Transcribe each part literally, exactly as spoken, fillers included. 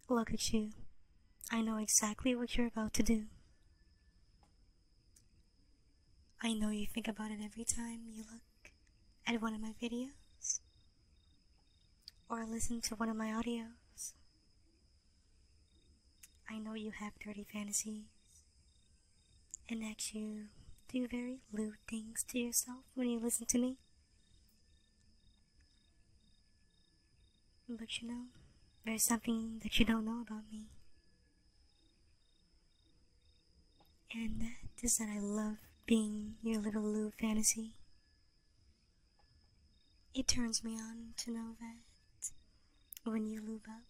Look at you. I know exactly what you're about to do. I know you think about it every time you look at one of my videos or listen to one of my audios. I know you have dirty fantasies and that you do very lewd things to yourself when you listen to me. But you know, there's something that you don't know about me. And that is that I love being your little lewd fantasy. It turns me on to know that when you lube up,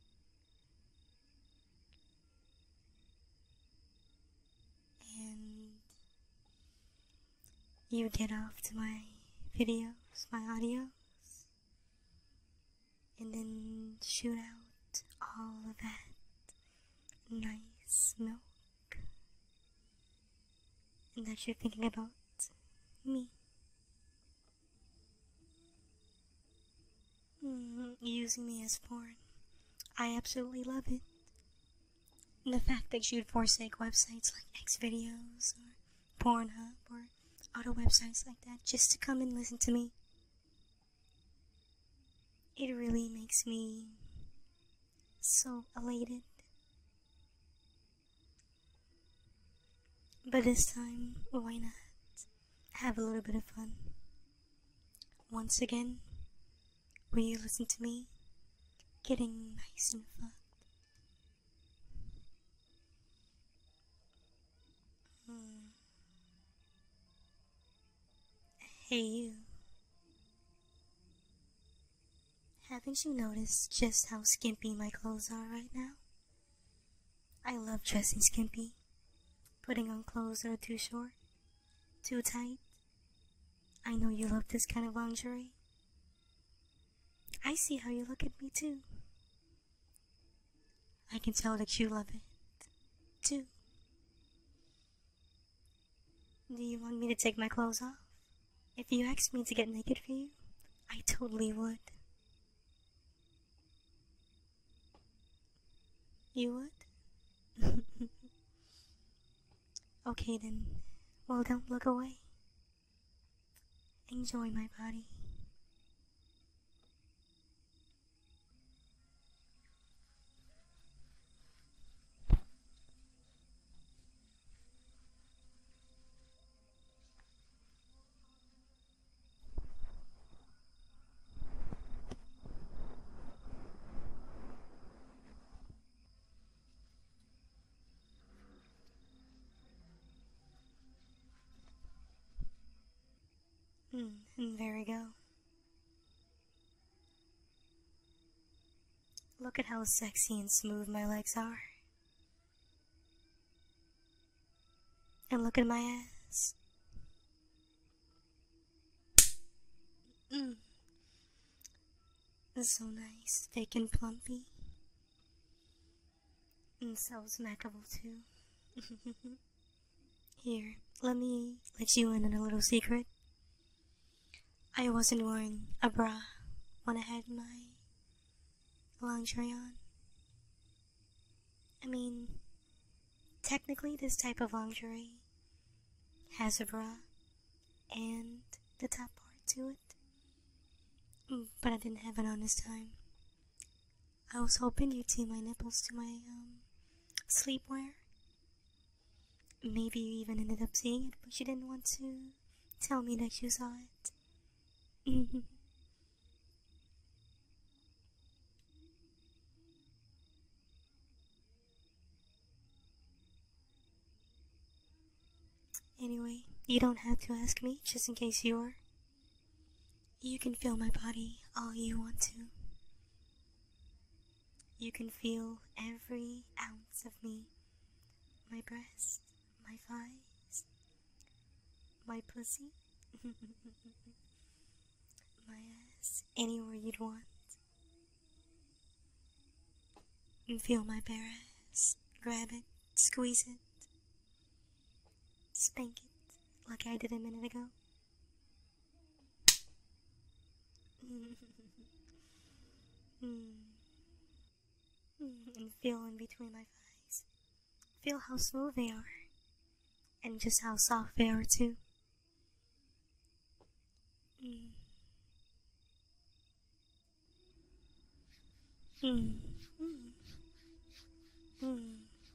and you get off to my videos, my audios, and then shoot out all of that nice milk, and that you're thinking about me. Mm, using me as porn. I absolutely love it. And the fact that you'd forsake websites like Xvideos or Pornhub or other websites like that just to come and listen to me. It really makes me so elated. But this time, why not have a little bit of fun? Once again, will you listen to me getting nice and fucked? Hmm. Hey you. Haven't you noticed just how skimpy my clothes are right now? I love dressing skimpy, putting on clothes that are too short, too tight. I know you love this kind of lingerie. I see how you look at me too. I can tell that you love it, too. Do you want me to take my clothes off? If you asked me to get naked for you, I totally would. You would? Okay then, well don't look away. Enjoy my body. Mm, and there we go. Look at how sexy and smooth my legs are. And look at my ass. Mm. It's so nice, thick and plumpy. And so smackable too. Here, let me let you in on a little secret. I wasn't wearing a bra when I had my lingerie on. I mean, technically this type of lingerie has a bra and the top part to it, but I didn't have it on this time. I was hoping you'd see my nipples to my um sleepwear. Maybe you even ended up seeing it, but you didn't want to tell me that you saw it. Anyway, you don't have to ask me, just in case you are. You can feel my body all you want to. You can feel every ounce of me. My breast, my thighs, my pussy, my ass, anywhere you'd want. And feel my bare ass. Grab it, squeeze it, spank it like I did a minute ago. Mm. Mm. and feel in between my thighs. Feel how smooth they are, and just how soft they are too. Mm. Mm. Mm. Mm.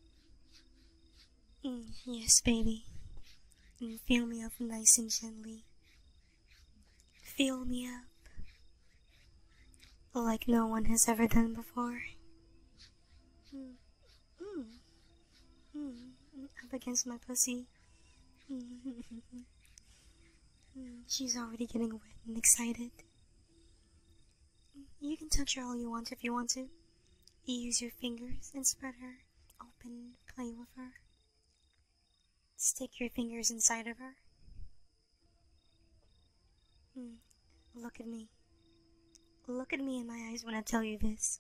Mm. Yes, baby. And feel me up nice and gently. Feel me up like no one has ever done before. Mm. Mm. Mm. Up against my pussy. Mm. She's already getting wet and excited. You can touch her all you want if you want to. Use your fingers and spread her open, play with her. Stick your fingers inside of her. Mm. Look at me. Look at me in my eyes when I tell you this.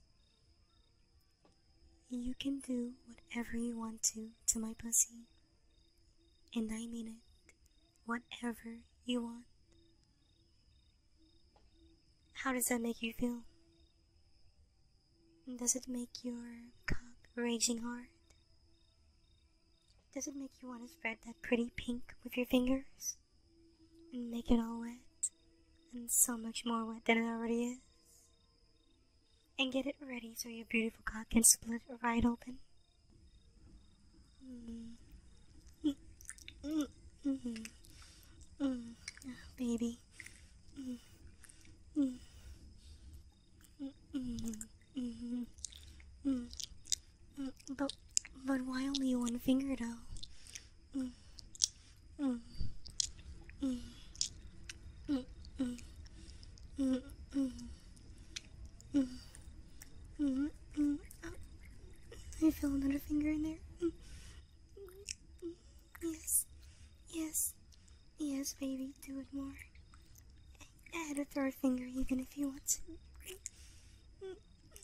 You can do whatever you want to to my pussy. And I mean it. Whatever you want. How does that make you feel? Does it make your cock raging hard? Does it make you want to spread that pretty pink with your fingers? And make it all wet? And so much more wet than it already is? And get it ready so your beautiful cock can split right open? Mm. Mm. Mm. Mm. Mm. Oh, baby. Mm. Mm. Mm. Mm. Mm. Mm. But, but why only one finger though? Mm. Mm. Mm. Mm. Mm. Mm. Mm. Mm. Mm. Mm. Oh, I feel another finger in there. Mm. Mm. Yes. Yes. Yes, baby, do it more. Add a third finger even if you want to. Mm.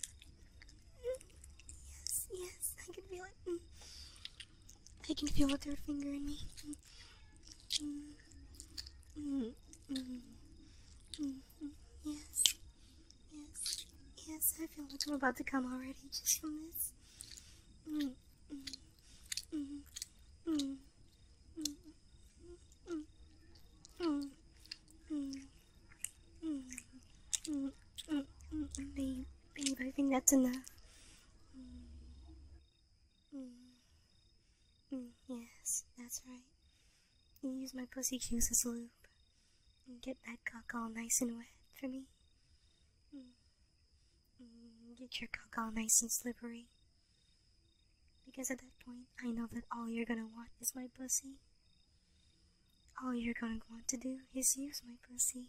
Yes, yes, I can feel it. Mm. I can feel a third finger in me. Mm. Mm. Mm. Mm. Mm. Yes, yes, yes, I feel like I'm about to come already just from this. Mm. Mm. Mm. Mm. Mm. Mm. Mm. Mm. Mm. Mm. Mm. Mm. Babe, babe, I think that's enough. Mm. Mm. Mm. Yes, that's right. You use my pussy juice as lube and get that cock all nice and wet for me. Mm. Mm. Get your cock all nice and slippery. Because at that point, I know that all you're gonna want is my pussy. All you're gonna want to do is use my pussy.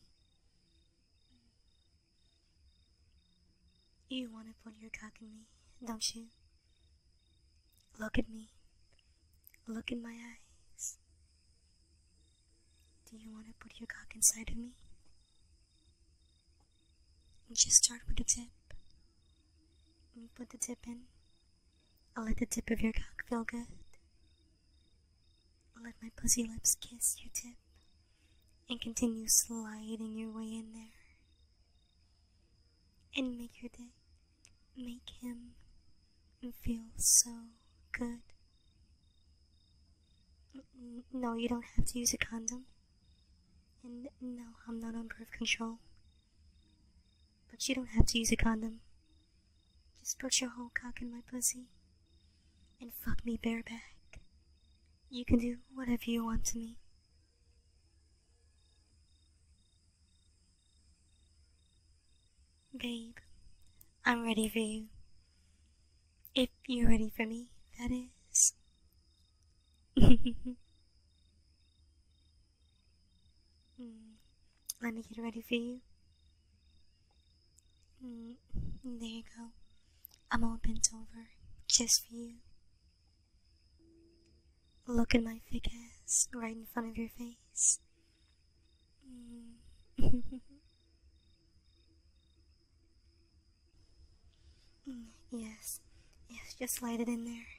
You wanna put your cock in me, don't you? Look at me. Look in my eyes. Do you wanna put your cock inside of me? Just start with the tip. And put the tip in. I'll let the tip of your cock feel good. Let my pussy lips kiss your tip. And continue sliding your way in there. And make your dick, make him feel so good. No, you don't have to use a condom. And no, I'm not on birth control. But you don't have to use a condom. Just put your whole cock in my pussy. And fuck me bareback. You can do whatever you want to me. Babe, I'm ready for you. If you're ready for me, that is. mm, let me get ready for you. Mm, there you go. I'm all bent over, just for you. Look at my thick ass right in front of your face. Mm. mm, yes, yes, just slide it in there.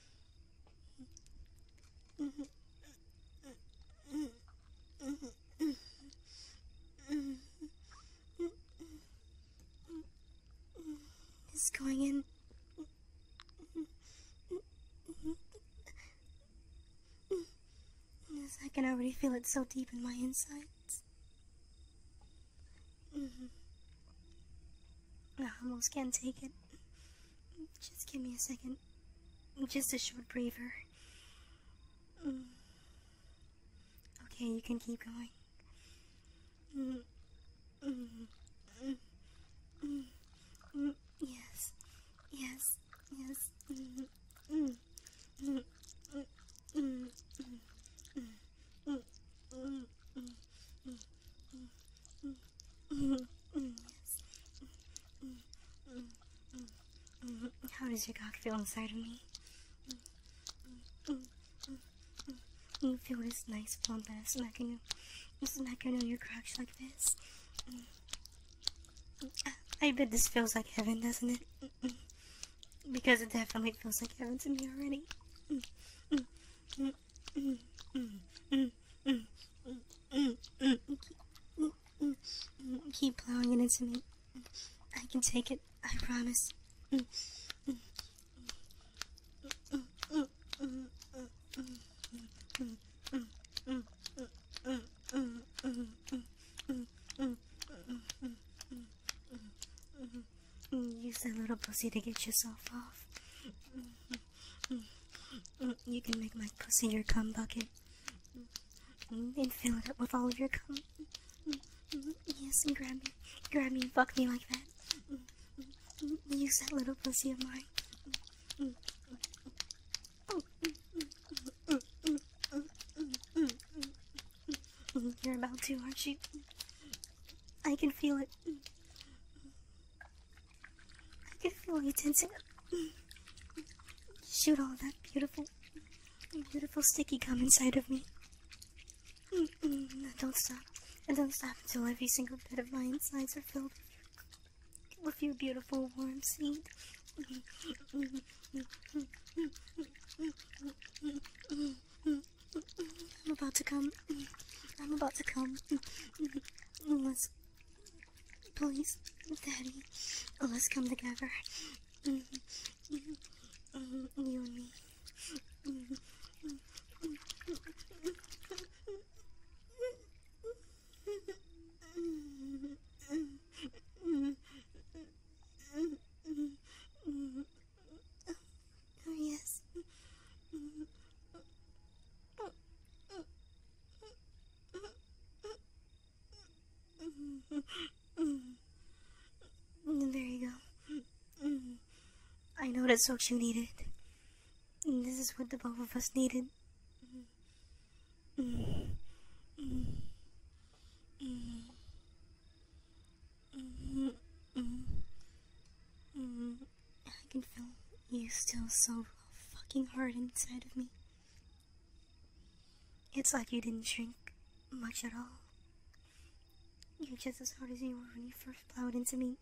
Mm-hmm. Mm-hmm. Mm-hmm. Mm-hmm. It's going in. already feel it so deep in my insides. Mm-hmm. I almost can't take it. Just give me a second. Just a short breather. Mm. Okay, you can keep going. Mm. Mm. Mm. Mm. Mm. Yes. Yes. Yes. Mm. Mm. Mm. Mm. Mm. Mm. Mm. Mm. Mm. Mm. Mm. Mm. Yes. Mm. Mm. Mm. How does your cock feel inside of me? Mm. Mm. Mm. You feel this nice plump ass smacking, smacking on your crotch like this. I bet this feels like heaven, doesn't it? Because it definitely feels like heaven to me already. Keep plowing it into me. I can take it, I promise. Use that little pussy to get yourself off. You can make my pussy your cum bucket. And fill it up with all of your cum. Yes, and grab me. Grab me and fuck me like that. Use that little pussy of mine. You're about to, aren't you? I can feel it. I can feel you tensing up. Shoot all that beautiful, beautiful sticky cum inside of me. Don't stop. And don't stop until every single bit of my insides are filled with your beautiful warm seed. I'm about to come. I'm about to come. Let's, please, Daddy, let's come together. You and me. Oh, yes. There you go. I know that's what you needed. This is what the both of us needed. I can feel you still so fucking hard inside of me. It's like you didn't shrink much at all. You're just as hard as you were when you first plowed into me.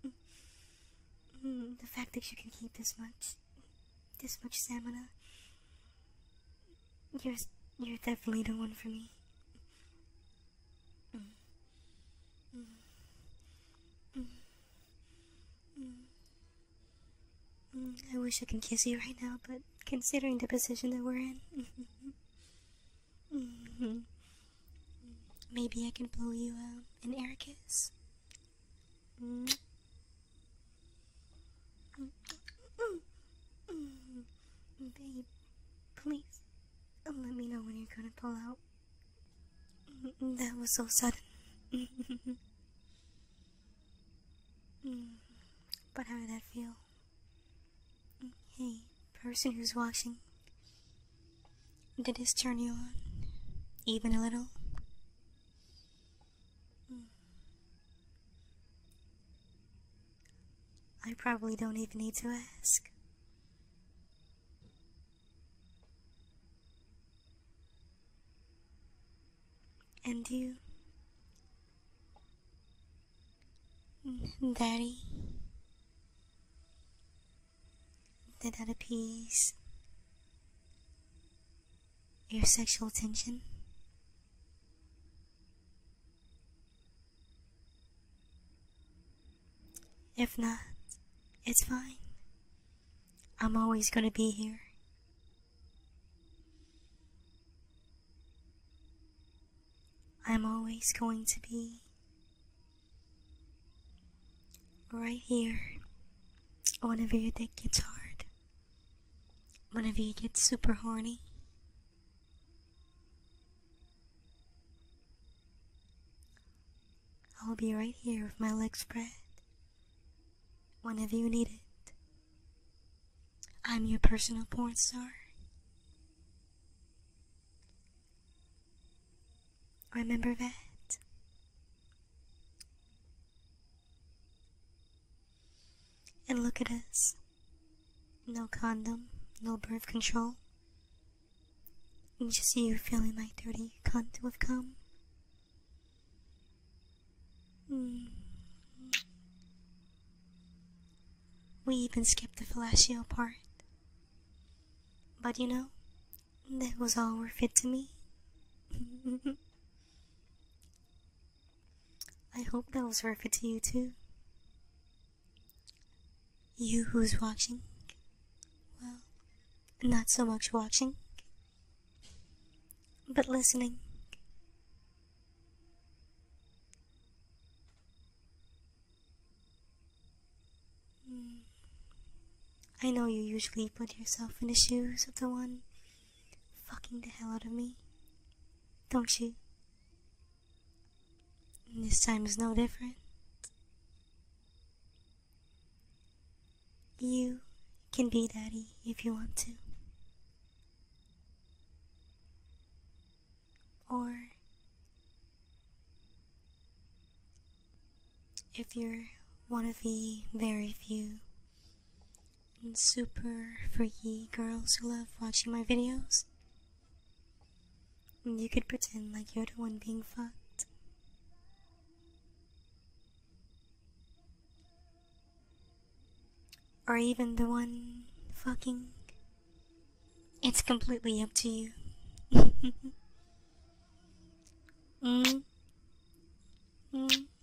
The fact that you can keep this much, this much stamina, you're, you're definitely the one for me. I wish I could kiss you right now, but considering the position that we're in, maybe I can blow you uh, an air kiss. Babe, please, let me know when you're gonna pull out. That was so sudden. But how did that feel? Hey, person who's watching, did this turn you on? Even a little? I probably don't even need to ask. And you? Daddy? Did that appease your sexual tension? If not, it's fine. I'm always gonna be here. I'm always going to be right here whenever your dick gets hard, whenever you get super horny. I'll be right here with my legs spread whenever you need it. I'm your personal porn star. Remember that? And look at us. No condom, no birth control. Just you feeling my dirty cunt with cum. Mm. We even skipped the fellatio part. But you know, that was all worth it to me. I hope that was worth it to you too. You who's watching, well, not so much watching, but listening. Mm. I know you usually put yourself in the shoes of the one fucking the hell out of me, don't you? This time is no different. You can be daddy if you want to. Or if you're one of the very few super freaky girls who love watching my videos, you could pretend like you're the one being fucked. Or even the one fucking. It's completely up to you. mm. Mm.